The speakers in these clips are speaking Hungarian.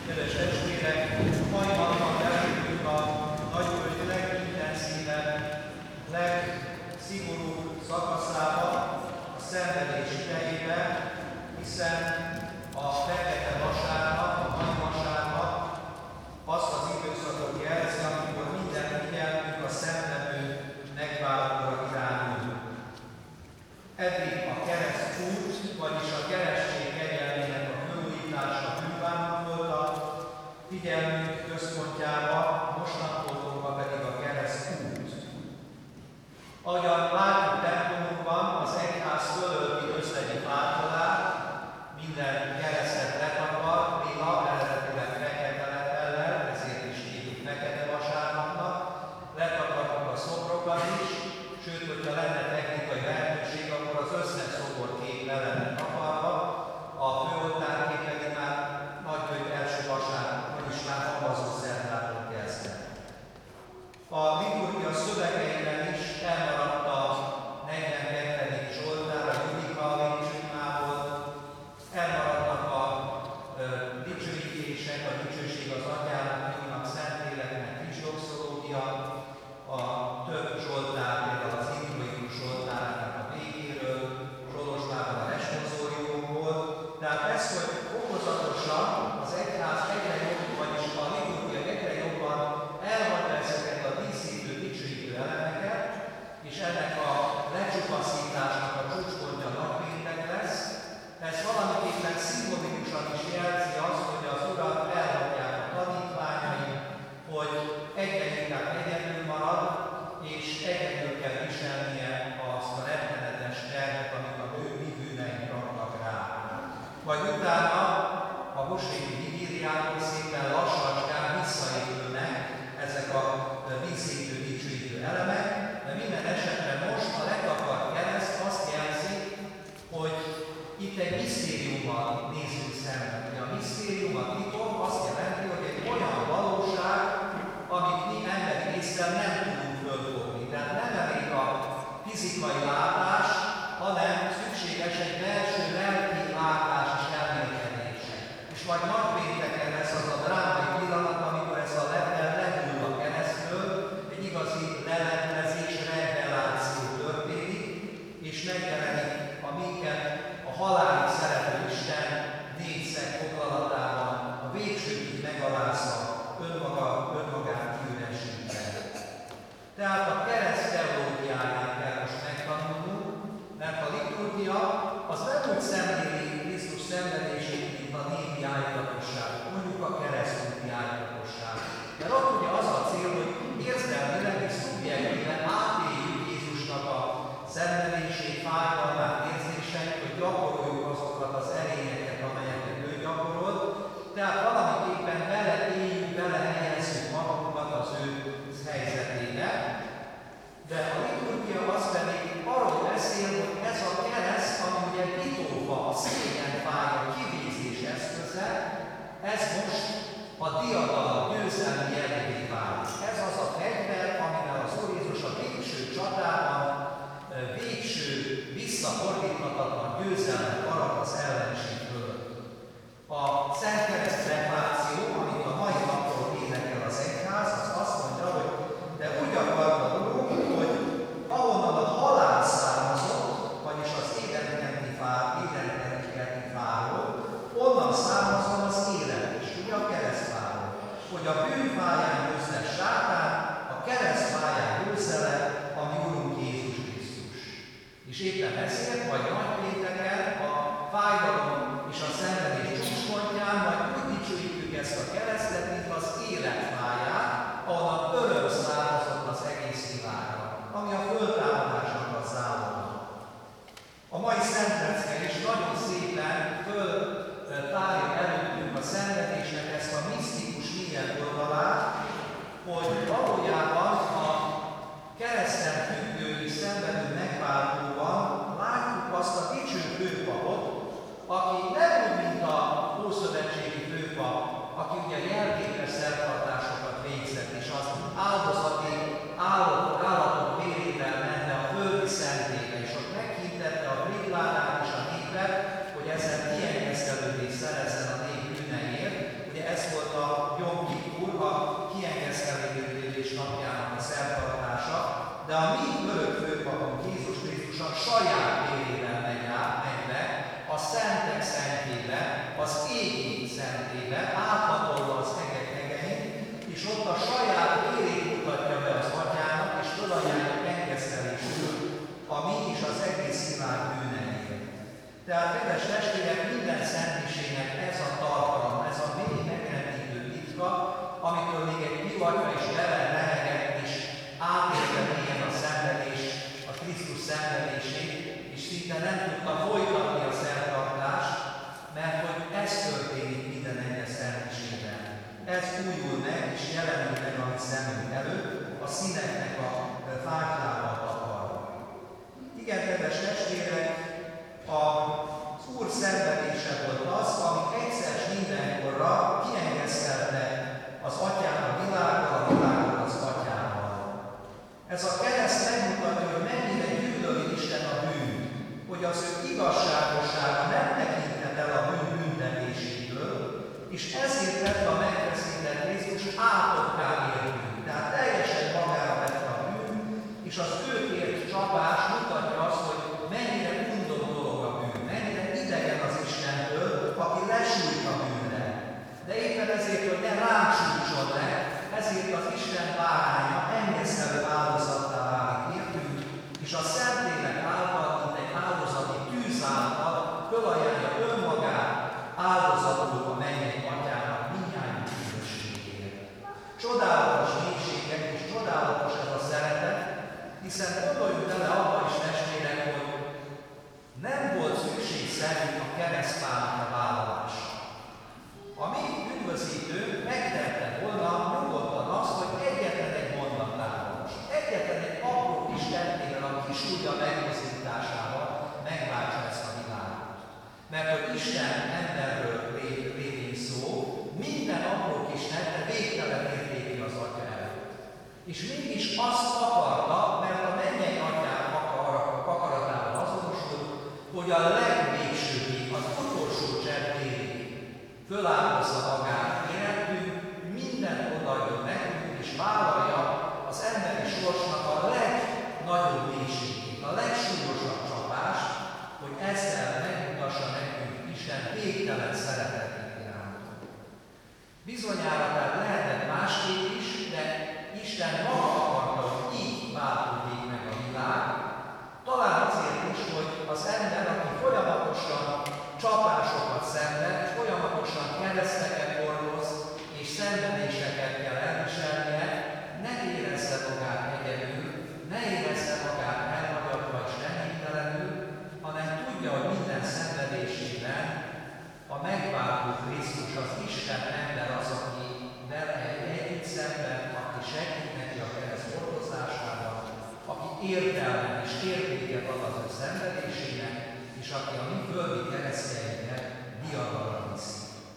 Kedves testvérek, mai napon belépünk a nagyvölgy legintenzívebb, legszigorúbb szakaszába, a szenvedés idejébe, hiszen a fekete vasárnap, a mai vasárnap azt az időszakot jelzi, amikor minden figyelmünk a szenvedő megváltóra irányul. Eddig a keresztút, vagyis a keresztség kegyelmének a fölújítása bűnbánat volt a figyelmünk központjába, mostantól fogva pedig a keresztút. Ahogyan látjuk templomunkban, az egyház fölölti összegi fácsolát, minden keresztet letakar, lila, eredetileg fekete lepellel, ezért is hívjuk fekete vasárnapnak, letakarjuk a szobrokat is, sőt, hogyha lenne technikai lehetőség, akkor az összes szoborkép le lenne takarva, a főoltárkép pedig már nagyvölgy első vasárnap, vagyis már havazó szerdától kezdve. A liturgia szövegeiben is elmaradt a 42. Zsoltár, a Judika Végsőimából, elmaradnak a dicsőítések, a dicsőség az Atyának, Fiúnak, Szentléleknek, Krisdoxológia, a több Zsoltár, például az Introitus Zsoltárának a végéről, Zsolozsmában a responsoriumból. Tehát ez, hogy fokozatosan az egyház egyre jobb, vagyis a liturgia egyre jobban elmondja ezeket a díszítő, dicsőítő elemeket, és ennek a lecsupaszításnak a csúcspontja nagypéntek lesz, ez valamiképpen szimbolikusan is jelzi azt, hogy az Urat elhagyják a tanítványai, hogy egyre inkább egyedül marad, és egyedül kell viselnie azt a rettenetes terhet, amit a mi bűneink raknak rá. Vagy utána a húsvéti vigíliától szépen lassan visszaépülnek ezek a díszítő, dicsőítő elemek, de minden esetre most a letakart kereszt azt jelzi, hogy itt egy misztériummal nézünk szembe. A misztérium, a titok azt jelenti, hogy egy olyan valóság, amit mi emberi észre nem tudunk fölfogni. Tehát nem elég a fizikai látás, hanem szükséges egy belső lelki látás és elmélyedés. És majd nagypénteken lesz az a drámai pillanat, amikor ez a level lehull a keresztről, egy igazi lelemlezés, reveláció történik, és megjelenik a minket a halálig szerető Isten négyszeg foglalatában, a végsőkig megalázva, önmagát kiüresítve. Tehát a kereszt teológiáját kell most megtanulnunk, mert a liturgia az nem úgy szemléli Krisztus szenvedését, mint a népi áldozatosság, mondjuk a keresztúti áldozatosság. Mert ott ugye az a cél, hogy érzelmileg és szubjektíven átéljük Jézusnak a szenvedését, fájdalmát, érzéseit, hogy gyakoroljuk azokat az erényeket, amelyeket ő gyakorolt. Tehát valamiképpen beleéljük, belehelyezzük magunkat az ő helyzetébe. De a liturgia az pedig arról beszél, hogy ez a kereszt, ami ugye titófa, a szégyenfáj, a kivézés eszköze, ez most a diadal, a győzelmi jellegé válik. Ez az a fegyver, amivel az Úr Jézus a végső csatában végső, visszafordíthatatlan győzelmet arat az ellenség fölött. A Szent Kereszt refláció, amit a mai napról énekel az egyház, az azt mondja, hogy de úgy akart a dolog, hogy ahonnan a halál származott, vagyis az édenkerti fáról, onnan származon az élet is. teremtményébe, áthatolva az egek egein, és ott a saját érét mutatja be az atyának, és fölajánlja engesztelésül a mi és az egész világ bűneiért. Tehát, kedves testvérek, minden szentmisének ez a tartalma, ez a mély megrendítő titka, amitől még egy pivatja is lehegett, és átélte mélyen a szenvedés, a Krisztus szenvedését, és szinte nem tudta folytatni a szertartást, mert hogy ez történik minden egyes szentmisében. Ez újul meg, és jelenül meg a mi szemünk előtt, a színeknek a fáklával takarva. Igen, kedves testvérek, az Úr szenvedése volt az, ami egyszer mindenkorra kiengesztelte az atyán a világgal, a világgal az atyával. Ez a kereszt megmutatja, hogy mennyire gyűlöli Isten a bűnt, hogy az ő igazságossága nem tekintett el a bűn büntetésétől, és ezért lett a megfeszített Jézus átokká értünk. Tehát teljesen magára vette a bűn, és az őt ért csapás mutatja azt, hogy mennyire undor dolog a bűn, mennyire idegen az Istentől, aki lesújt a bűnre. De éppen ezért, hogy ne ránk sújtson le, ezért az Isten báránya engesztelő áldozattá válik értünk, és a Szentlélek által, mint egy áldozati tűz által fölajánlja önmagát áldozatul a mennyei atyának mindnyájunk bűnösségért. Csodálatos mélységek és csodálatos ez a szeretet, hiszen gondoljunk bele abba is, testvérek, hogy nem volt szükségszerű a keresztpának a vállalása. A mi üdvözítőnk megtette volna nyugodtan azt, hogy egyetlen egy mondatával, egyetlen egy apró kis tettével, a kis ujja megmozdításával megváltsa ezt a világot. Mert hogy Isten emberről lévén szó, minden apró kis tette végtelen értékű az Atya előtt. És mégis azt akarta, mert a mennyei atyák akaratával azonosult, hogy a legvégsőbbig, az utolsó cseppéig föláldozza magát érettünk, mindent odaadjon nekünk, és vállalja az emberi sorsnak a legnagyobb mélységét, a legsúlyosabb csapást, hogy ezzel megmutassa nekünk Isten végtelen szeretetét irántunk. Bizonyára tehát lehetett másképp is, de Isten maga akarta, hogy így változik meg a világ, talán azért is, hogy az ember, aki folyamatosan csapásokat szenved, folyamatosan kereszteket hordoz és szenvedéseket kell elviselnie, ne érezze magát egyedül, ne érezze magát elhagyatva és reménytelenül, hanem tudja, hogy minden szenvedésében a megváltó Krisztus, az Isten ember az, aki vele együtt szenved, aki segít neki a kereszt hordozásában, aki értelmet és értéket ad az ő szenvedésének, és aki a mi földi keresztjeinket diadalra viszi.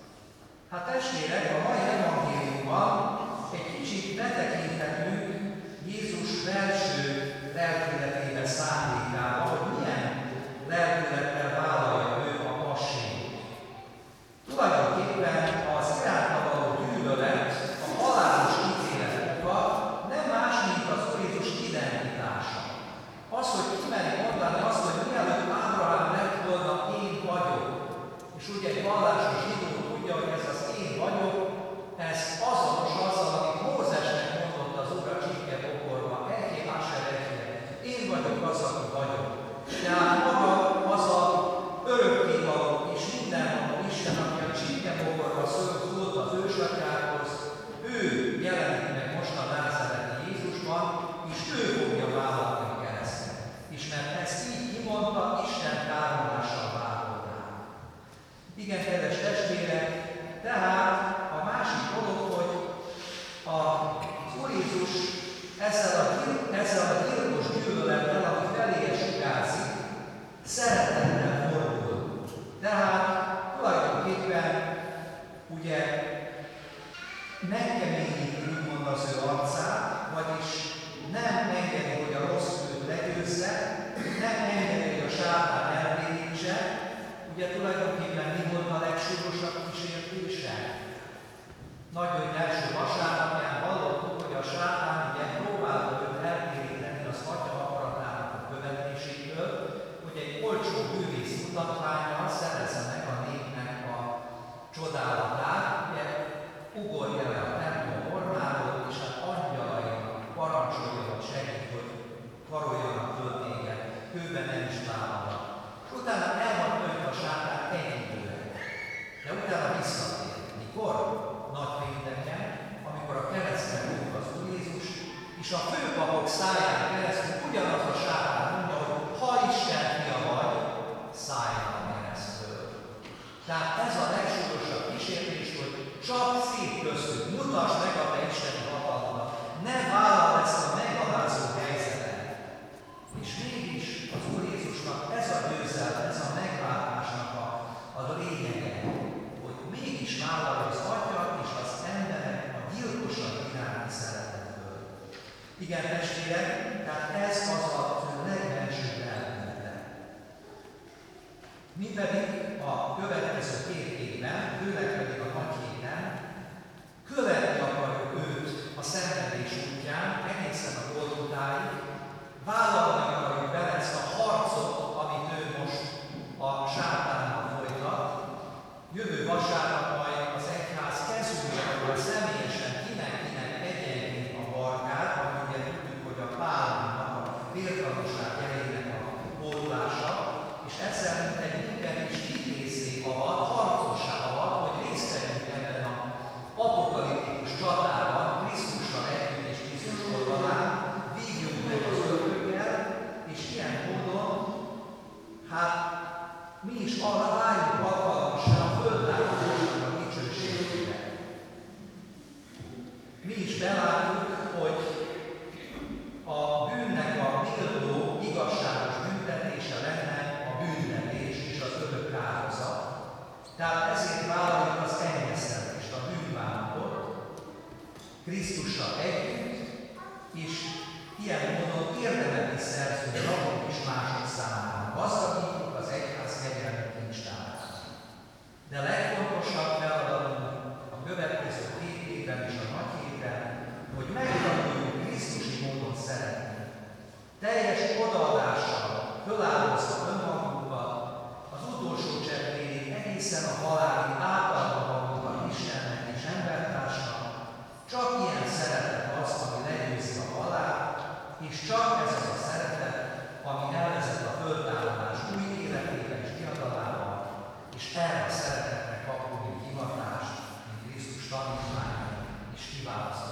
Hát testvérek, a mai evangéliumban egy kicsit betekinthetünk Jézus belső lelkületébe, szándékába, hogy milyen lelkülettel vállalja ő a passégot. Tulajdonképpen az iránta való gyűlölet, a halálos ítélet oka nem más, mint az Úr Jézus identitása. Az, hogy kimeri mondani azt, hogy mielőtt Ábrahám lett volna, én vagyok. És ugye egy vallásos zsidó tudja, hogy ez az én vagyok, ez azonos azzal, amit Mózesnek mondott az Úr a csipkebokorban, Eché Asher Eché, én vagyok az, aki vagyok. Tehát maga az a örökkévaló és mindenható Isten, aki a csipkebokorban szólt az ősatyákhoz, ő jelenik meg most a názáreti Jézusban, és ő fogja vállalni a keresztet. És mert ezt így kimondta, Isten távolással vádol rá. Igen, kedves testvérek, tehát a másik dolog, hogy az Úr Jézus ezzel a gyilkos gyűlölettel, ami feléje sugárzik, szeretettel fordul. Tehát tulajdonképpen ugye megkeményíti úgymond az ő arcát, vagyis nem engedi, hogy a rossz őt legyőzze, nem engedi, hogy a sátán elvérítse. Ugye tulajdonképpen mi volt a legsúlyosabb kísértése? Nagyon első vasárnapján hallottuk, hogy a sátán ugye próbálta őt eltéríteni az Atya akaratának a követésétől, hogy egy olcsó bűvész mutatvánnyal szerezze meg a népnek a csodálatát, És a főpapok száján keresztül ugyanaz a sátán mondja, hogy ha Isten fia vagy, szállj a keresztül. Tehát ez a legsúlyosabb kísértés, hogy csak szép köztük, mutasd meg a te isteni hatalmat, ne vállald ezt a megalázó helyzetet. És mégis az Úr Jézusnak ez a győzelem, ez a megváltásnak a lényege, hogy mégis vállalja az Atya és az emberek a gyilkosabb iránti szeretetből. Igen, testvérek, tehát ez az a legbensőbb elmélet. Mi pedig a következő 2 évben, főleg pedig a nagy héten, követni akarjuk őt a szenvedés útján, egészen a Golgotáig, vállalni akarjuk vele ezt a harcot, amit ő most a sátánnal folytat. Jövő vasárnap majd az egyház kezünkből személyesen kinek egyenként a barkát, ami ugye tudjuk, hogy a pálmának a vértanúság jelének a pótlása, és ezzel mint egy minket is kikészé avat, harcossá avat, hogy részt vegyünk ebben az apokaliptikus csatában, Krisztussal együtt és Krisztus oldalán, vívjunk meg az ördöggel, és ilyen módon, hát mi is arra váljunk alkalmassá a földlátogatásnak a dicsőségére. Mi is belátjuk, hogy a bűnnek a méltó, igazságos büntetése lenne a bűnvetés és az örök áldozat. Tehát ezért vállaljuk az ennyeszelést, a bűnbánatot Krisztussal együtt, és ilyen módon érdemet is szerzünk magunk is mások számára. Gazdagítjuk az egyház kegyelmi kincstárát. De a legfontosabb feladatunk a következő 2 évben és a nagy héten, hogy megtanuljuk Krisztusi módon szeretni. Teljes odaadással föláldozva önmagunkat, az utolsó cseppéig egészen a halálig átadva magunkat Istennek és embertársnak. Csak ilyen szeretet az, ami legyőzi a halált, és csak ez az a szeretet, ami elvezet a földtámadás új életébe és diadalába, és erre a szeretetre kapunk hivatást, mint Krisztus tanítványai és kiválasztott.